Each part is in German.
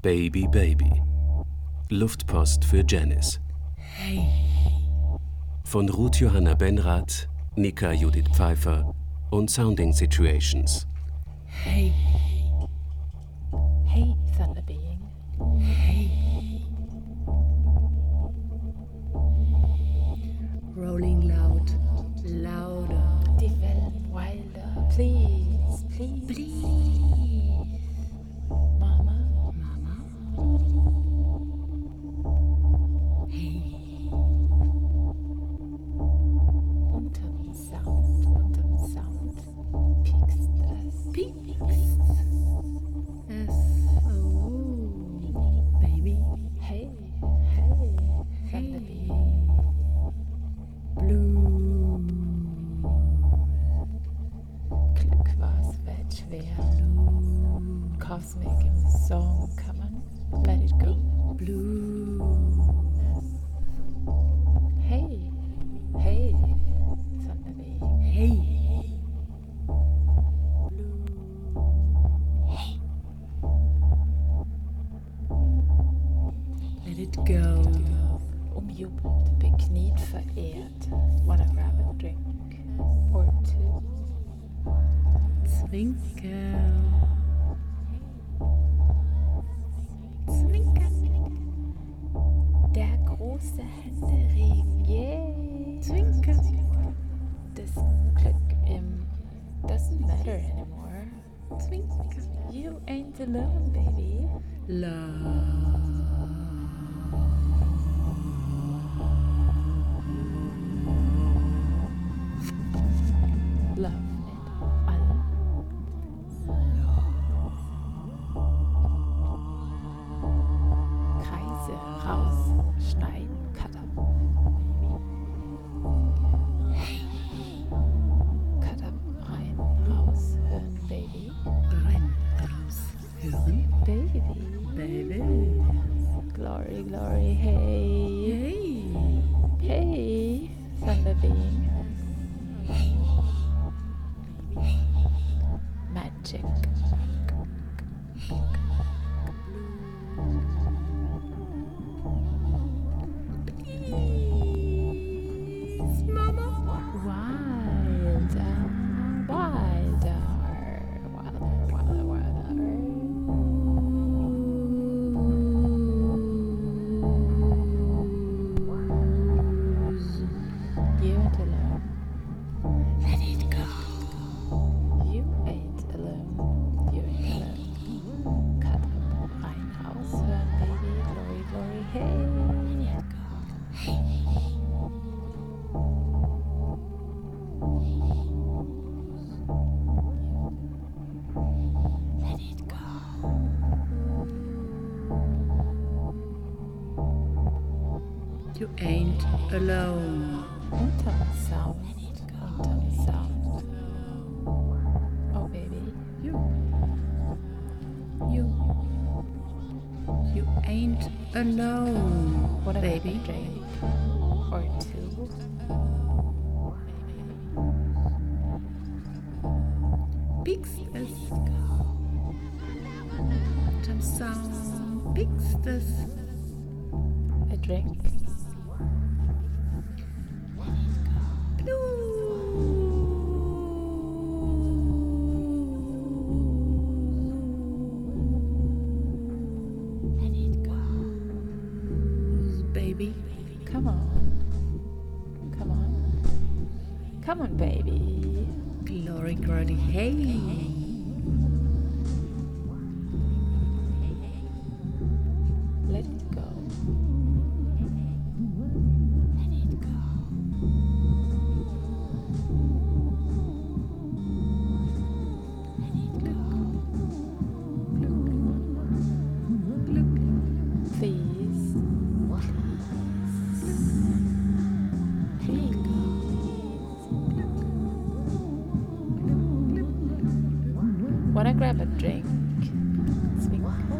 Baby Baby. Luftpost für Janice. Hey. Von Ruth Johanna Benrath, Nika Judith Pfeiffer und Sounding Situations. Hey. Hey, Thunder Being. Hey. Rolling loud. Louder. Die Wellen wilder. Please, please. Please. Mama. Mama. Hey. Unterm Sound. Piekst es. Piekst. Es. Oh. Baby. Hey, Thunder Being. Blue. Glück war's, wird schwer. Cosmic im Song, come on, let it go. Blue. Hey, Thunder Being. Hey. Blue. Hey. Let it go. Umjubelt, bekniet, verehrt. Wanna grab a drink or two? Zwinker. Zwinker. Der große Händeregen, yeah. Zwinker. Das Glück im doesn't matter anymore. Zwinker. You ain't alone, baby. Love. Love mit allem. Kreise rausschneiden, cut up. Cut up, rein, raus, hören, Baby. Rein, raus, hören. Baby. Baby. Glory, glory, hey. Hey. Hey, Thunder Being. Magic. Please, Mama. Wilder. You ain't alone. Let it go. You ain't alone. You ain't alone. Cut up, rein, raus, hören, Baby. Glory, glory, hey. Let it go. You ain't alone. Unterm Sound. Oh, Baby. You ain't alone, What about baby. a drink or two? Piekst es. Unterm Sound piekst es. A drink? Baby. Come on. Come on, baby. Glory, glory, hey. Let it go. Please. Wanna grab a drink? Zwinker?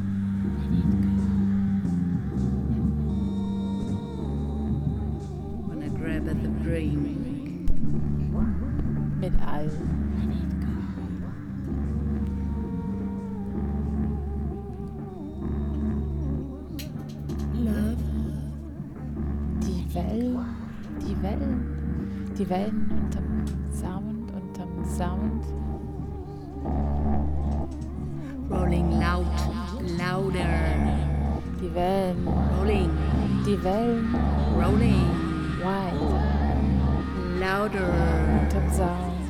Wanna grab at the drink. Mit all. Die Wellen unterm Sound. Rolling loud, louder. Die Wellen, Rolling, rolling, wide, louder, unterm Sound.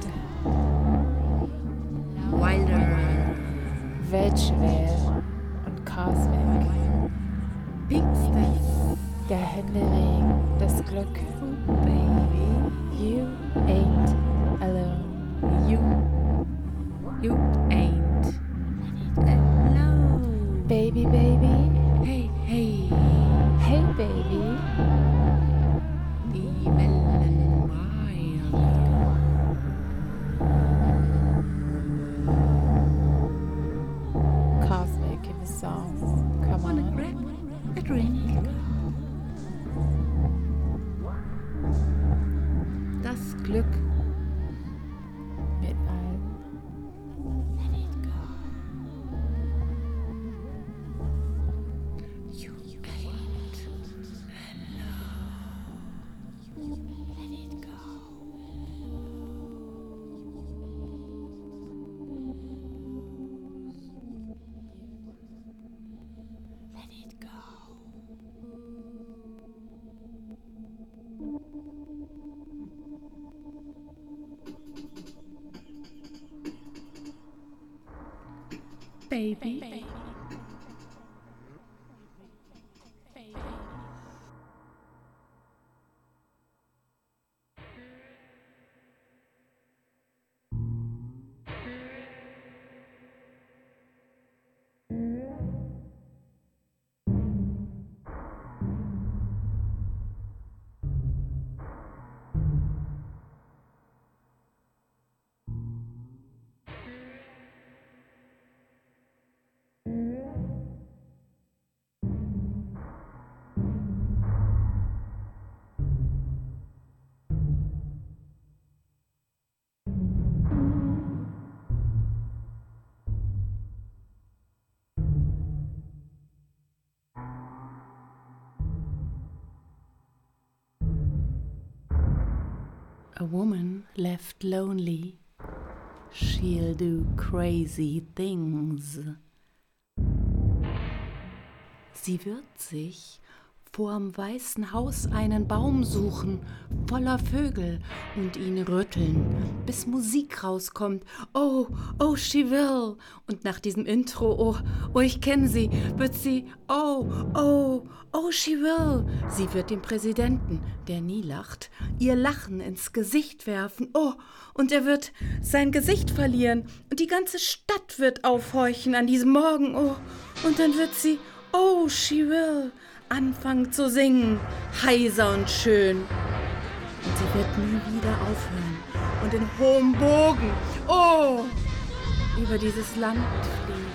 wilder. Weltschwer und Cosmic. Pinksters, Der Händering, das Glück. baby. You ain't alone. You ain't alone. Baby, baby. Hey, hey, Hey, baby. die Wellen wild. Cosmic in the song. Come Wanna on. grab a drink? Das Glück Mit allen. you ain't baby. A woman left lonely, she'll do crazy things. Sie wird sich vorm Weißen Haus einen Baum suchen, voller Vögel, und ihn rütteln, bis Musik rauskommt. Oh, oh, she will. Und nach diesem Intro, oh, ich kenne sie, wird sie, oh, she will. Sie wird dem Präsidenten, der nie lacht, ihr Lachen ins Gesicht werfen. Oh, und er wird sein Gesicht verlieren und die ganze Stadt wird aufhorchen an diesem Morgen. Oh, und dann wird sie, oh, she will, anfangen zu singen, heiser und schön. Und sie wird nie wieder aufhören und in hohem Bogen, über dieses Land fliegen.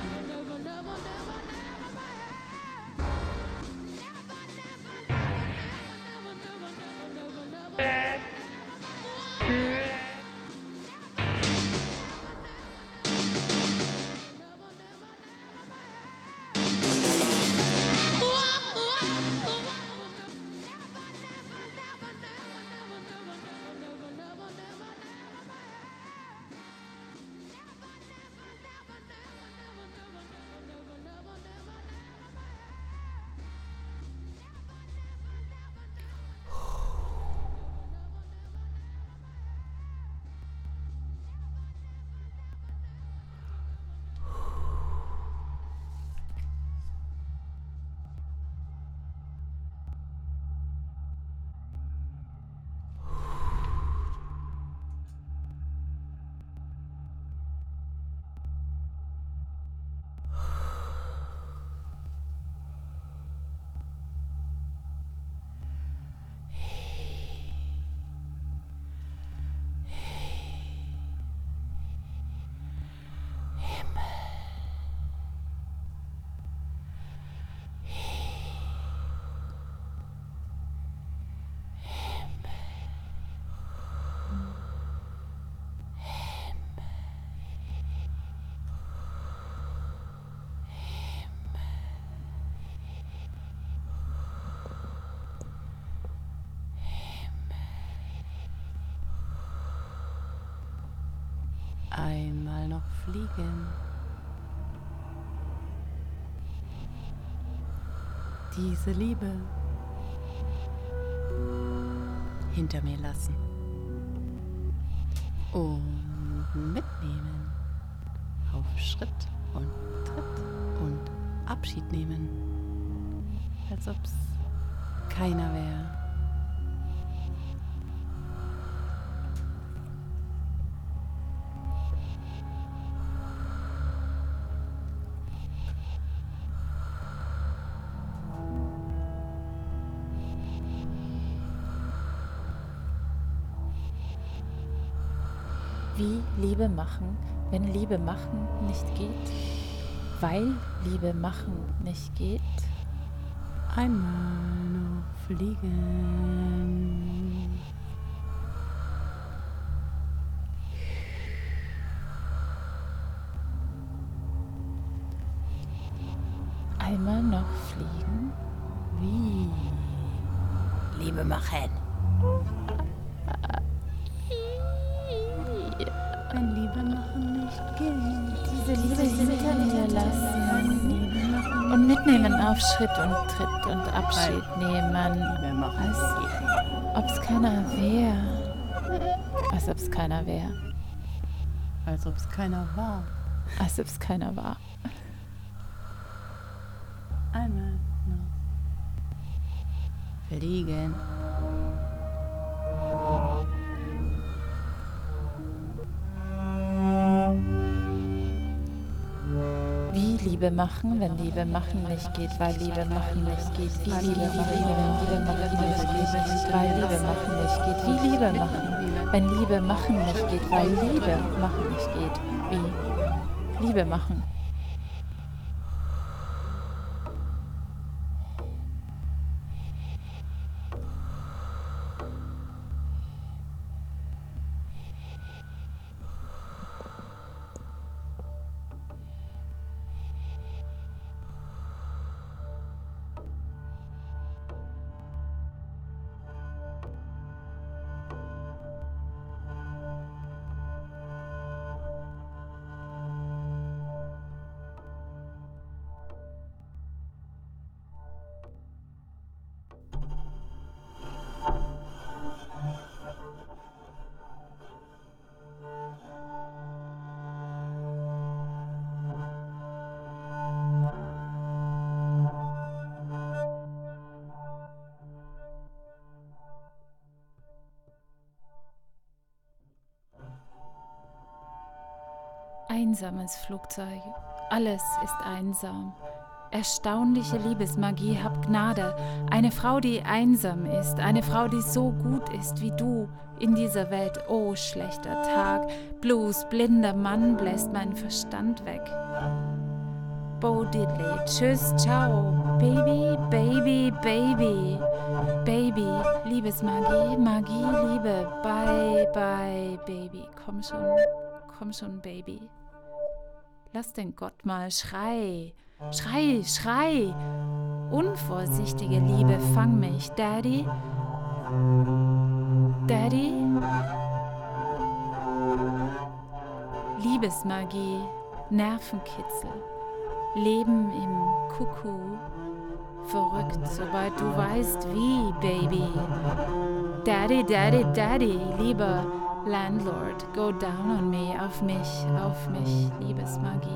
fliegen. Diese Liebe hinter mir lassen und mitnehmen, auf Schritt und Tritt und Abschied nehmen, als ob's keiner wäre. Wie Liebe machen, wenn Liebe machen nicht geht? Weil Liebe machen nicht geht? Einmal noch fliegen. Einmal noch fliegen? Wie? Liebe machen. Wenn Liebe machen nicht geht. Diese Liebe hinter mir lassen und mitnehmen auf Schritt und Tritt und Abschied nehmen, Liebe machen. als ob's keiner wäre. Als ob's keiner wäre. Als ob es keiner war. Als ob's keiner war. Einmal noch fliegen. Wie Liebe machen, wenn Liebe machen nicht geht, weil Liebe machen nicht geht. Wie Liebe machen, wenn Liebe machen nicht geht, weil Liebe machen nicht geht. Wie Liebe machen, wenn Liebe machen nicht geht, weil Liebe machen nicht geht. Wie Liebe machen. Einsames Flugzeug, alles ist einsam. Erstaunliche Liebesmagie, hab Gnade. Eine Frau, die einsam ist, eine Frau, die so gut ist wie du in dieser Welt. Oh, schlechter Tag, Blues, blinder Mann bläst meinen Verstand weg. Bo Diddley, tschüss, ciao, Baby, Baby, Baby, Baby, Liebesmagie, Magie, Liebe, bye, bye, Baby, komm schon, Baby. Lass den Gott mal, schrei, schrei, schrei. Unvorsichtige Liebe, fang mich, Daddy. Daddy? Liebesmagie, Nervenkitzel, Leben im Kuckuck. Verrückt, sobald du weißt wie, Baby. Daddy, Daddy, Daddy, lieber Landlord, go down on me, auf mich, Liebesmagie.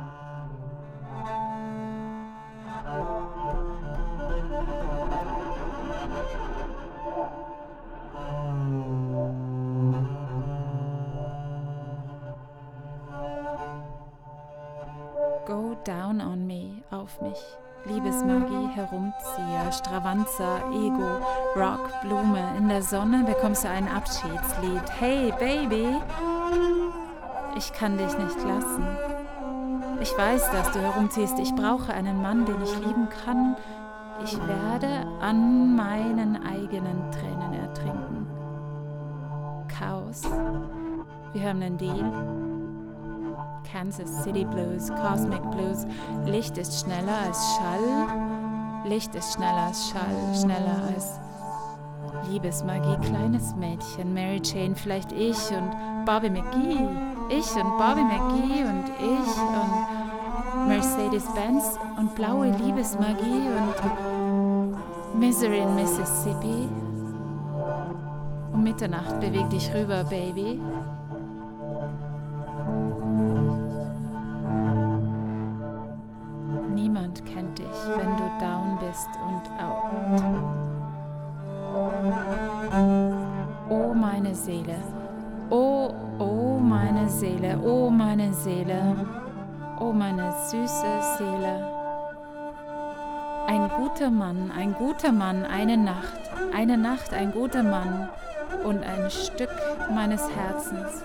Go down on me, auf mich. Liebesmagie, Herumzieher, Stravanzer, Ego, Rock, Blume. In der Sonne bekommst du ein Abschiedslied. Hey, Baby, ich kann dich nicht lassen. Ich weiß, dass du herumziehst. Ich brauche einen Mann, den ich lieben kann. Ich werde an meinen eigenen Tränen ertrinken. Chaos. Wir haben einen Deal. Kansas City Blues, Cosmic Blues. Licht ist schneller als Schall. Licht ist schneller als Schall, schneller als Liebesmagie. Kleines Mädchen, Mary Jane, vielleicht ich und Bobby McGee. Ich und Bobby McGee und ich und Mercedes-Benz und blaue Liebesmagie und Misery in Mississippi. Um Mitternacht beweg dich rüber, Baby. Niemand kennt dich, wenn du down bist und out. Oh meine Seele, oh meine Seele, oh meine Seele, oh meine süße Seele. Ein guter Mann, eine Nacht, ein guter Mann und ein Stück meines Herzens.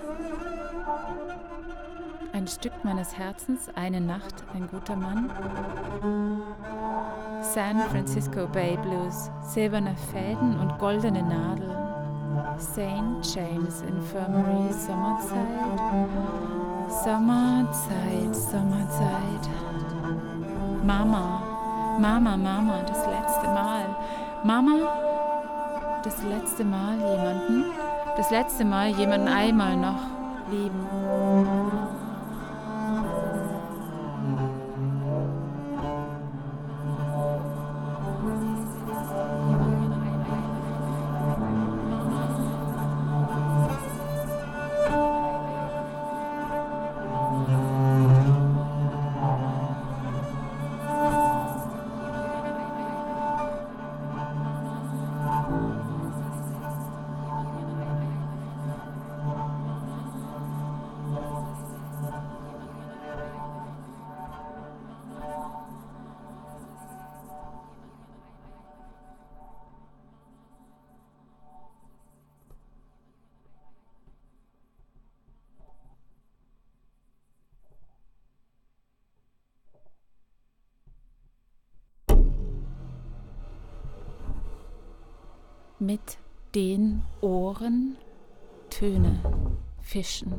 Ein Stück meines Herzens, eine Nacht, ein guter Mann. San Francisco Bay Blues, silberne Fäden und goldene Nadeln. St. James Infirmary, Sommerzeit, Sommerzeit, Sommerzeit. Mama, Mama, Mama, das letzte Mal. Mama, das letzte Mal jemanden einmal noch lieben. Mit den Ohren Töne fischen.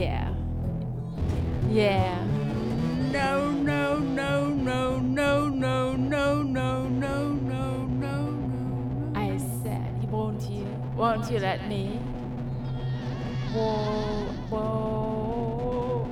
Yeah. Yeah. No, no, no, no, no, no, no, no, no, no, no. I said, won't you let me? Whoa, whoa.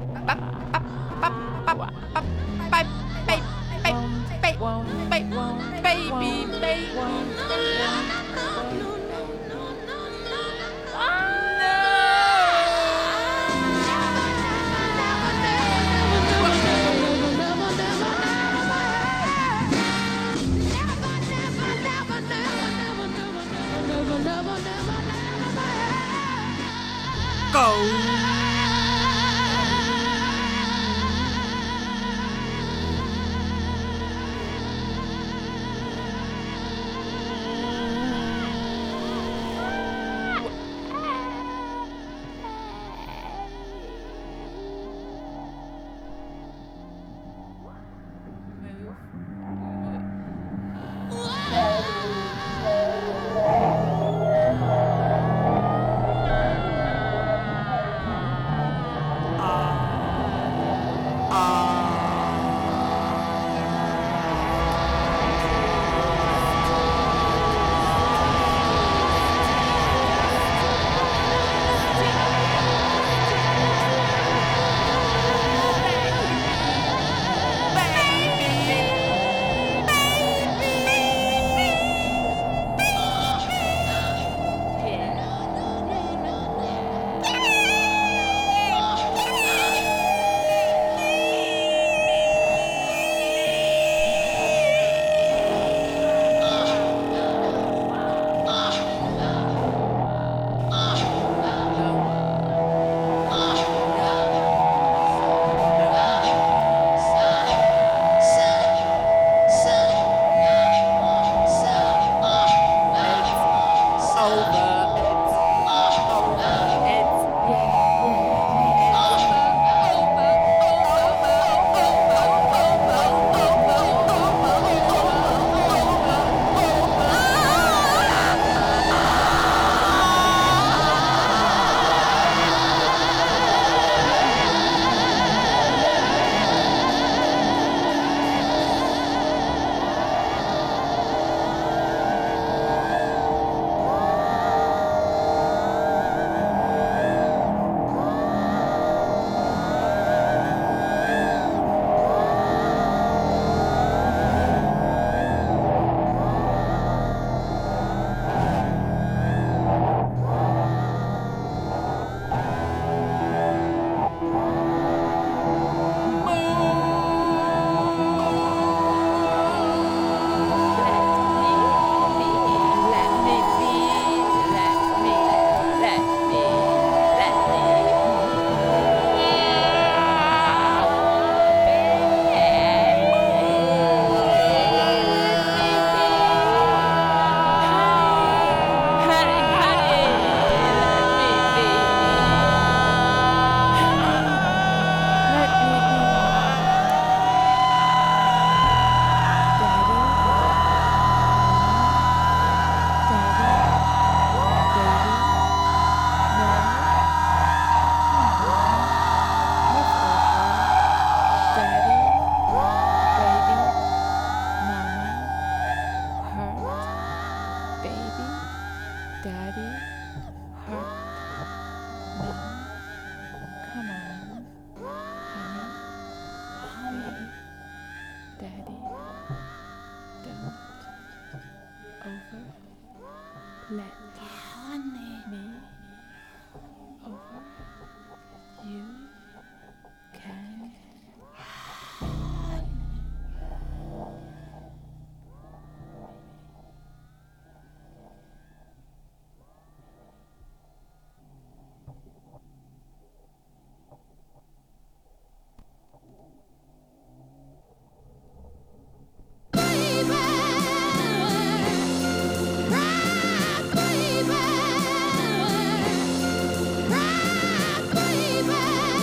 Baby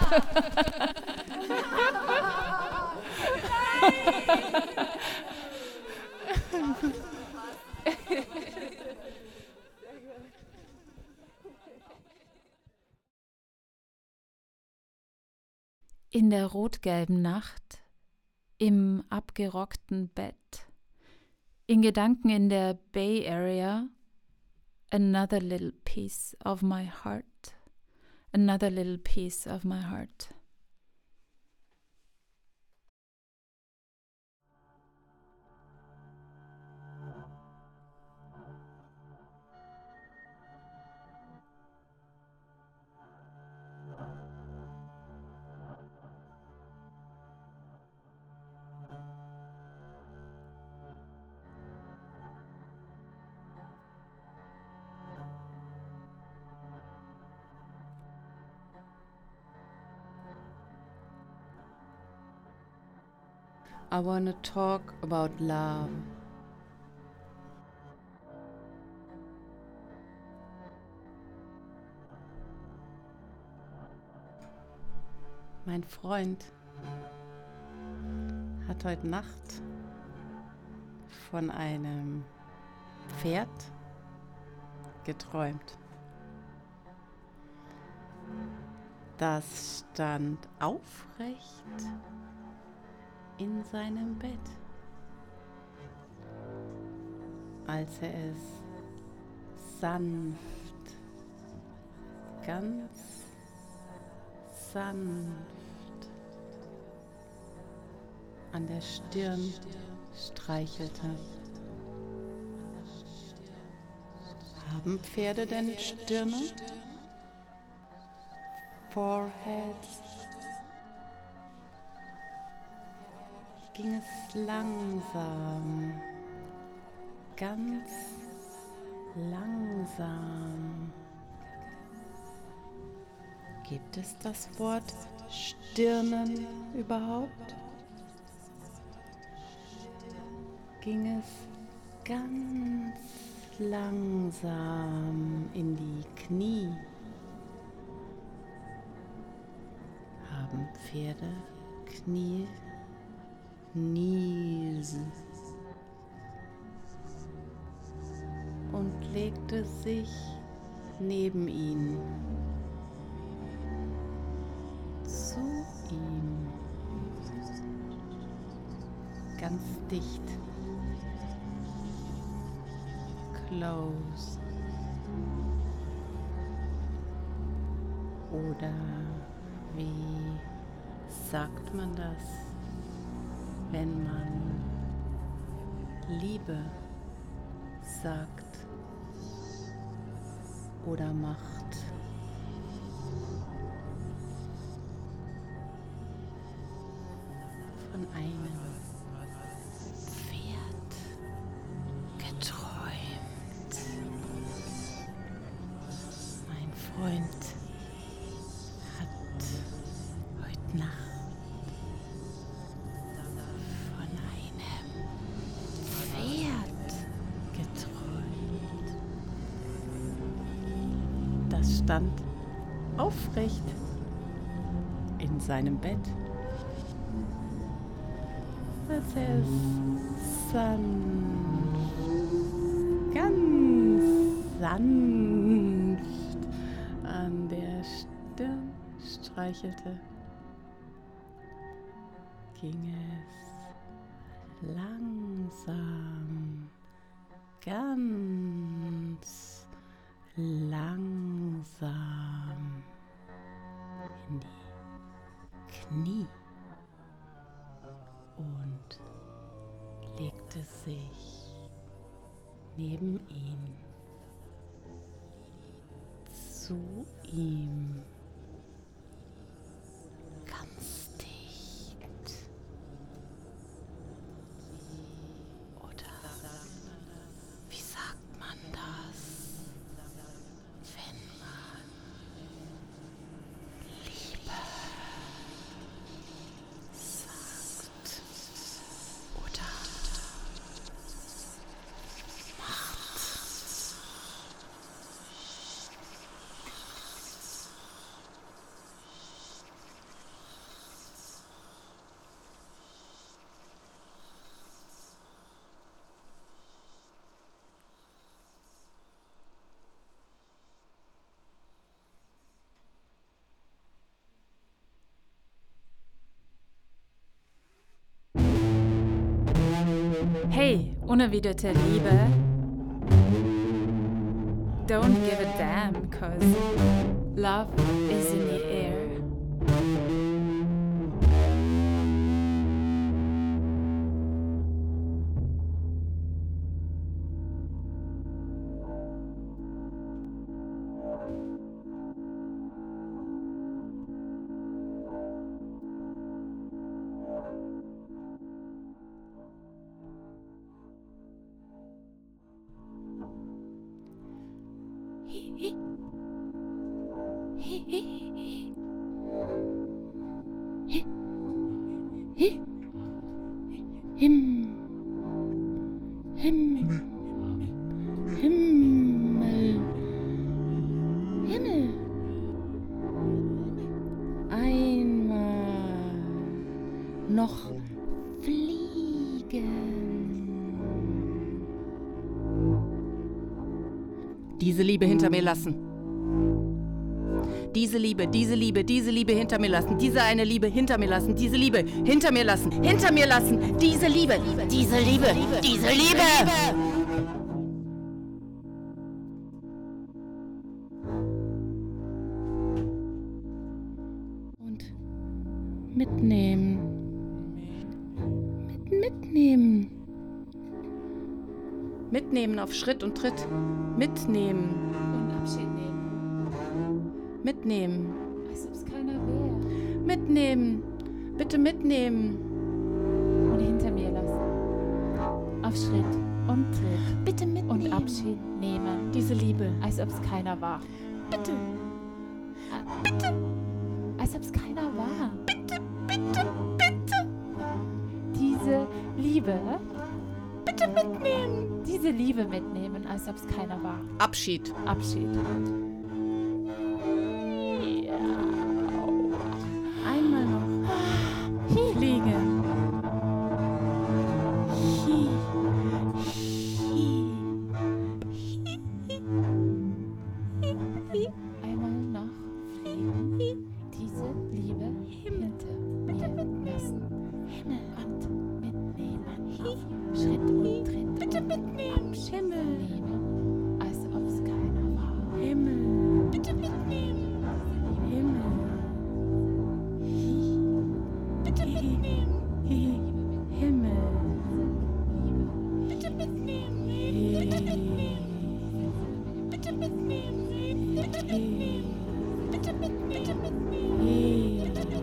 In der rot-gelben Nacht, im abgerockten Bett, in Gedanken in der Bay Area, another little piece of my heart, another little piece of my heart. I want to talk about love. Mein Freund hat heute Nacht von einem Pferd geträumt. Das stand aufrecht in seinem Bett, als er es sanft, ganz sanft an der Stirn streichelte. Haben Pferde denn Stirne? Foreheads? Ging es langsam, ganz langsam. Gibt es das Wort Stirnen überhaupt? Ging es ganz langsam in die Knie. Haben Pferde Knie? Knees. Und legte sich neben ihn, zu ihm, ganz dicht, close. Oder wie sagt man das, wenn man Liebe sagt oder macht? Von einem Pferd geträumt. Mein Freund hat heute Nacht von einem Pferd geträumt. Das stand aufrecht in seinem Bett, als er es sanft, ganz sanft an der Stirn streichelte, ging es langsam, ganz langsam in die Knie und legte sich neben ihn, zu ihm, ganz dicht. Oder wie sagt man das, wenn man Liebe sagt oder macht? Hey, unerwiderte Liebe. Don't give a damn, 'cause love is in the air. Himmel. Einmal noch fliegen. Diese Liebe hinter mir lassen. Diese Liebe hinter mir lassen. Diese eine Liebe hinter mir lassen. Diese Liebe hinter mir lassen. Hinter mir lassen. Diese Liebe. Und mitnehmen. Mitnehmen auf Schritt und Tritt. Mitnehmen. Und Abschied nehmen. Mitnehmen. Als ob es keiner wäre. Mitnehmen. Bitte mitnehmen. Und hinter mir lassen. Auf Schritt und Tritt. Bitte mitnehmen. Und Abschied nehmen. Diese Liebe. Als ob es keiner war. Bitte. Als ob es keiner war. Bitte. Diese Liebe. Bitte mitnehmen. Diese Liebe mitnehmen, als ob es keiner war. Abschied. Einmal noch. Fliegen. Einmal noch fliegen. Diese Liebe hinter mir lassen. Und mitnehmen. Auf Schritt und Tritt. Bitte mitnehmen. Himmel. Nehmen, als ob es keiner war. Himmel. Bitte mitnehmen. Himmel. Bitte mitnehmen. Himmel. Bitte mitnehmen. Bitte mitnehmen. Bitte mitnehmen. Bitte mitnehmen. Bitte mitnehmen. Bitte mitnehmen.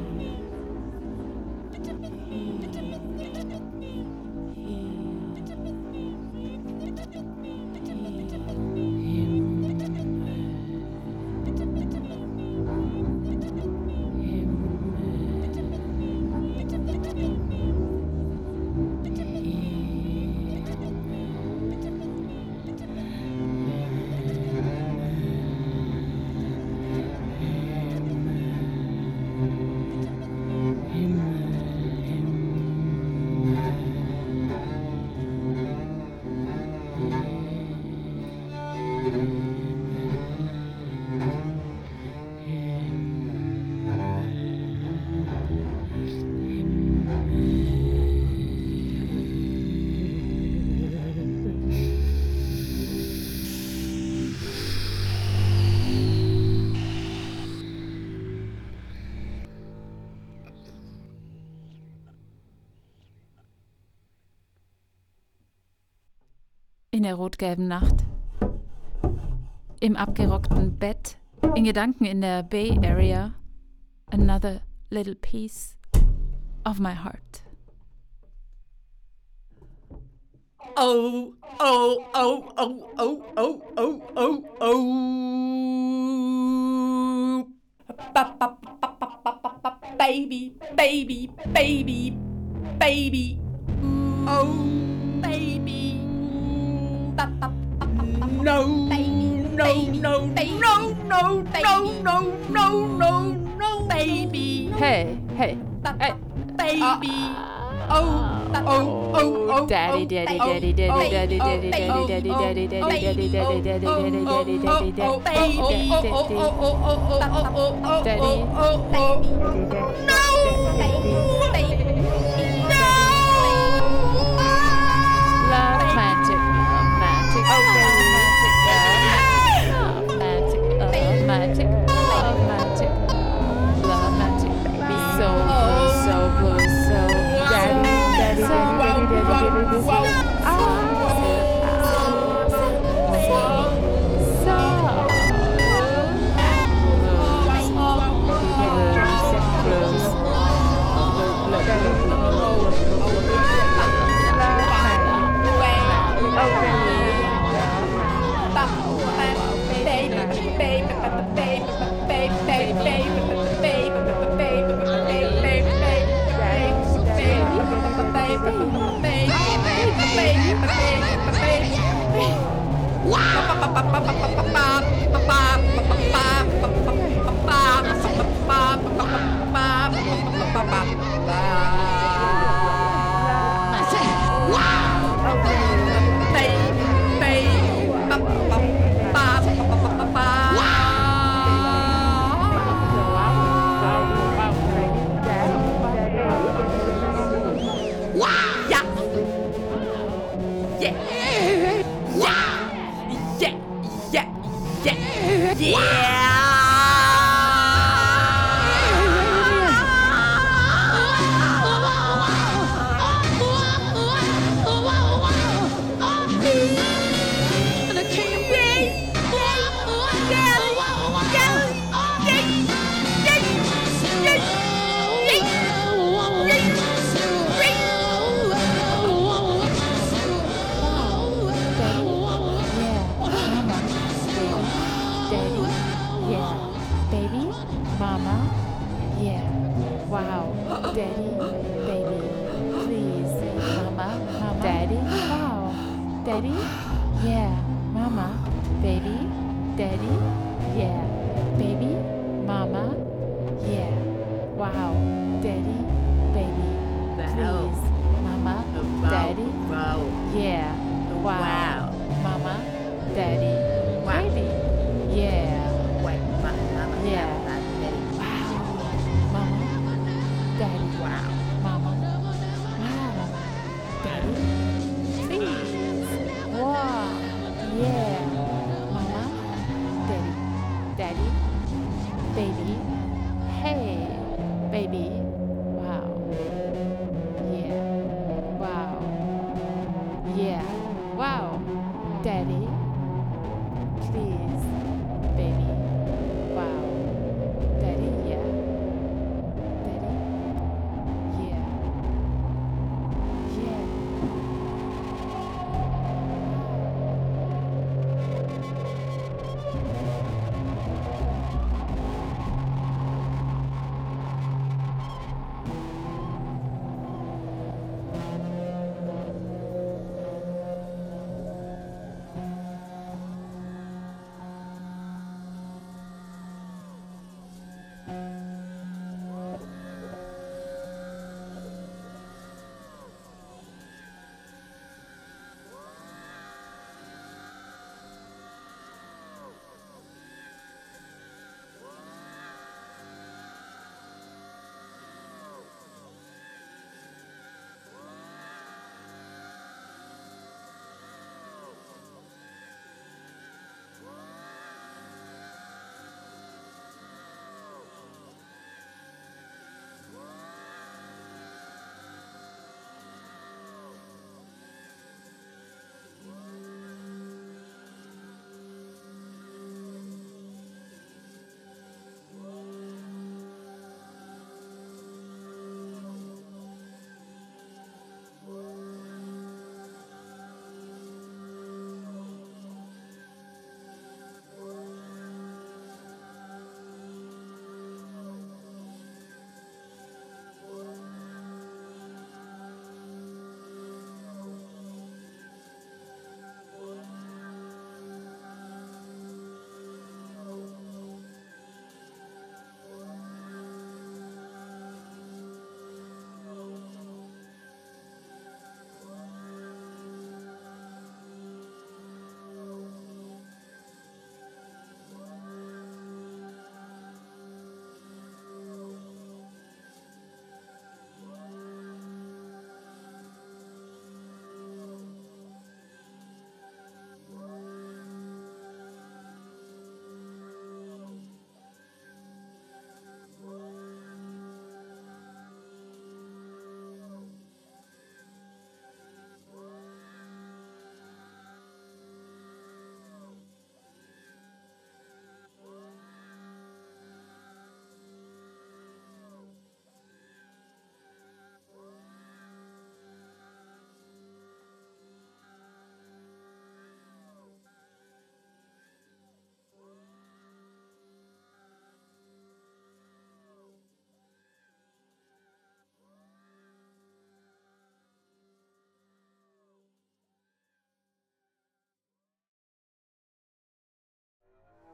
In der rot-gelben Nacht, im abgerockten Bett, in Gedanken in der Bay Area, another little piece of my heart. Oh, oh, oh, oh, oh, oh, oh, oh, oh. Baby, baby, baby, baby. Oh, baby. No, no, no, no, no, no, no, no, no, no, baby. Hey, Baby. Oh, oh, oh, oh. Daddy, daddy, daddy, daddy, daddy, daddy, daddy, daddy, daddy, daddy, daddy, daddy, daddy, daddy, daddy, daddy, daddy. Wow.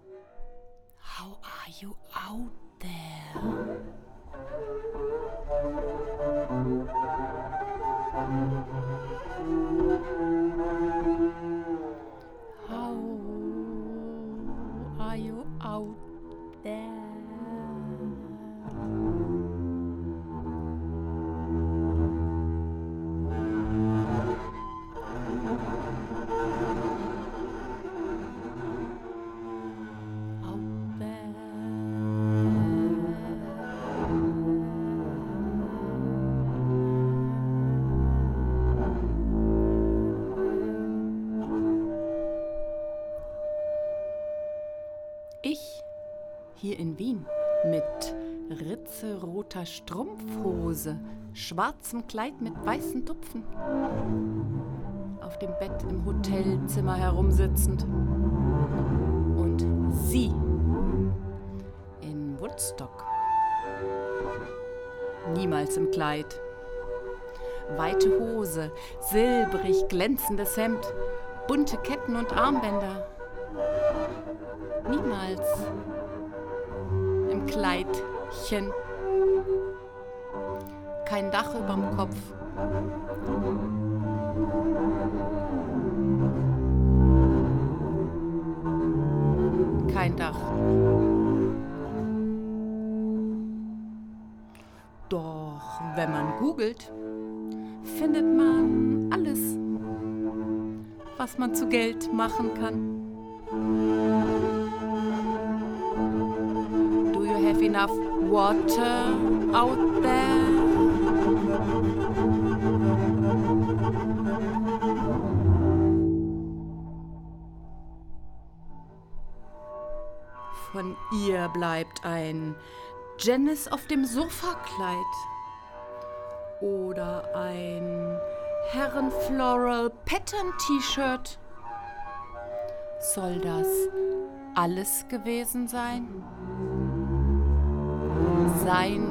How are you out there? How are you out there? Ich hier in Wien mit ritzeroter Strumpfhose, schwarzem Kleid mit weißen Tupfen, auf dem Bett im Hotelzimmer herumsitzend. Und sie in Woodstock, niemals im Kleid, weite Hose, silbrig glänzendes Hemd, bunte Ketten und Armbänder. Niemals im Kleidchen. Kein Dach überm Kopf. Kein Dach. Doch wenn man googelt, findet man alles, was man zu Geld machen kann. Do you have enough water out there? Von ihr bleibt ein Janice auf dem Sofakleid oder ein Herren-Floral Pattern-T-Shirt. Soll das alles gewesen sein? Sein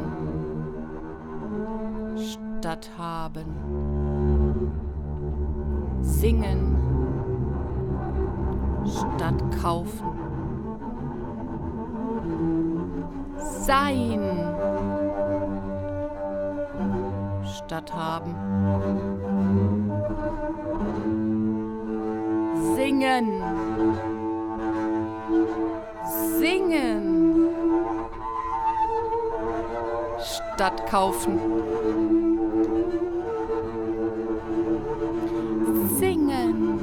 statt haben. Singen statt kaufen. Sein statt haben. Singen. Singen statt kaufen. Singen.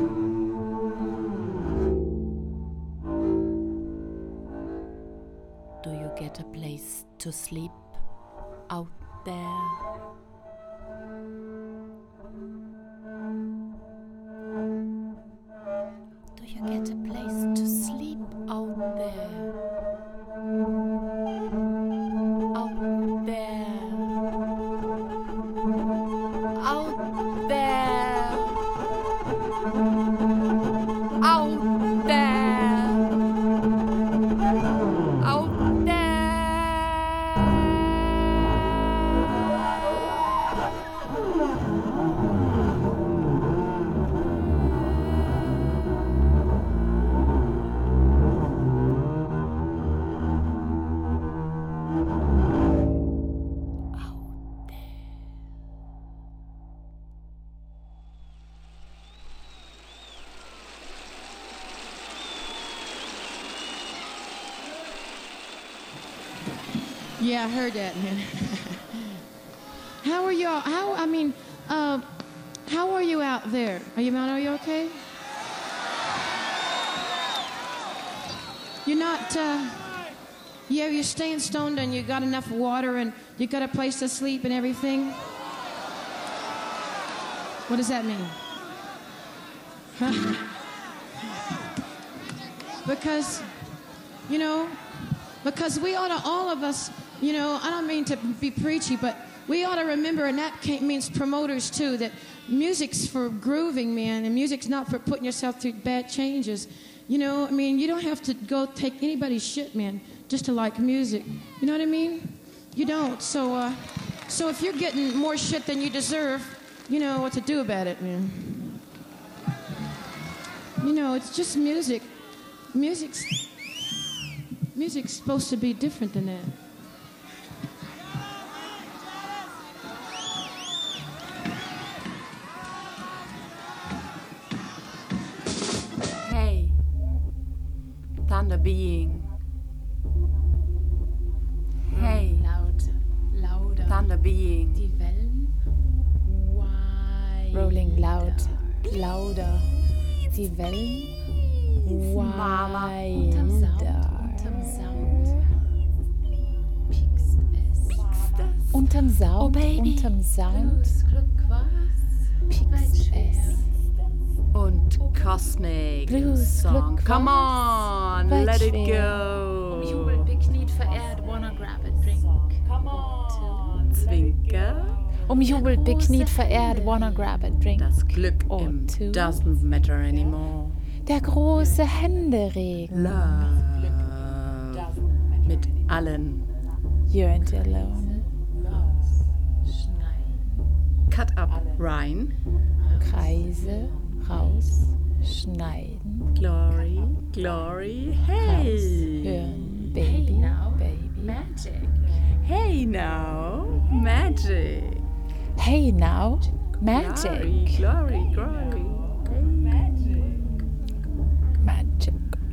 Do you get a place to sleep out there? Do you get a place to sleep out there? Out there. Out there. Out there. Out there. Yeah, I heard that, man. How are y'all? How are you out there? Are you okay? You're not, you're staying stoned and you got enough water and you got a place to sleep and everything? What does that mean? Huh? Because we ought to, all of us, I don't mean to be preachy, but we ought to remember, and that means promoters too, that music's for grooving, man, and music's not for putting yourself through bad changes. You don't have to go take anybody's shit, man, just to like music. You know what I mean? You don't. So if you're getting more shit than you deserve, you know what to do about it, man. It's just music. Music's Music's supposed to be different than that. Hey, Thunder Being. Hey, Lauter. Thunder Being. Die Wellen. Rolling loud. Lauter. Die Wellen. Mama. Unterm Sound. Piekst es. Unterm Sound. Oh, Baby. Unterm Sound. Blues, Glück, was? Piekst es. Und Cosmic Blues, Song. Glück, Come was? on, Weit let it schwer. go. Bekniet, verehrt, wanna grab a drink. Come on. Zwinker. Umjubelt, bekniet, verehrt, wanna grab a drink. Das Glück Oh, im two. Doesn't Matter Anymore. Der große Händeregen. Love. Mit allen. You ain't alone. Cut up, Ryan. Kreise raus, schneiden, Glory, glory, hey. hören, Baby, Baby. Magic. Hey now, magic. Hey now, Magic. Glory, glory. Hey. Magic.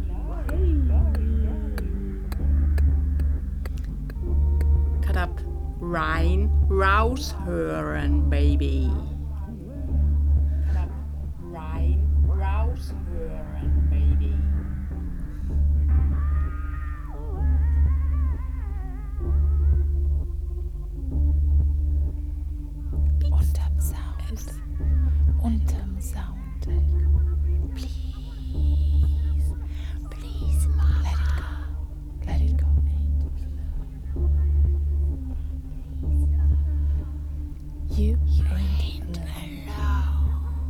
Cut up, Ryan. Raushören, Baby. Raushören, Baby. Unterm Sound. Unterm Sound. Please, Mama. Let it go. You ain't alone.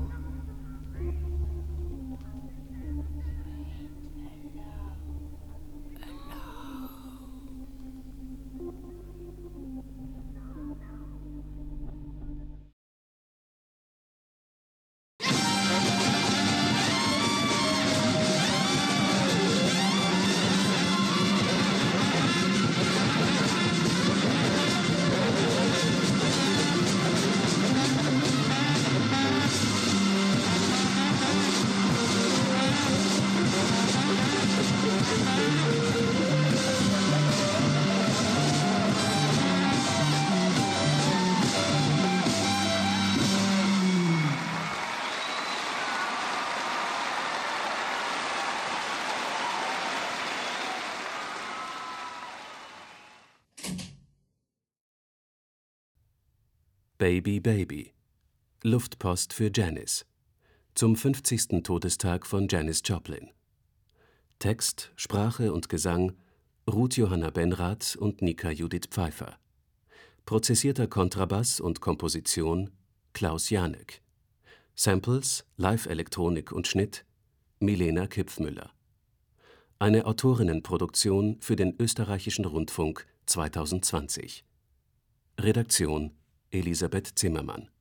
Baby Baby. Luftpost für Janis. Zum 50. Todestag von Janis Joplin. Text, Sprache und Gesang Ruth Johanna Benrath und Nika Judith Pfeiffer. Prozessierter Kontrabass und Komposition Klaus Janek. Samples, Live-Elektronik und Schnitt Milena Kipfmüller. Eine Autorinnenproduktion für den Österreichischen Rundfunk 2020. Redaktion Elisabeth Zimmermann.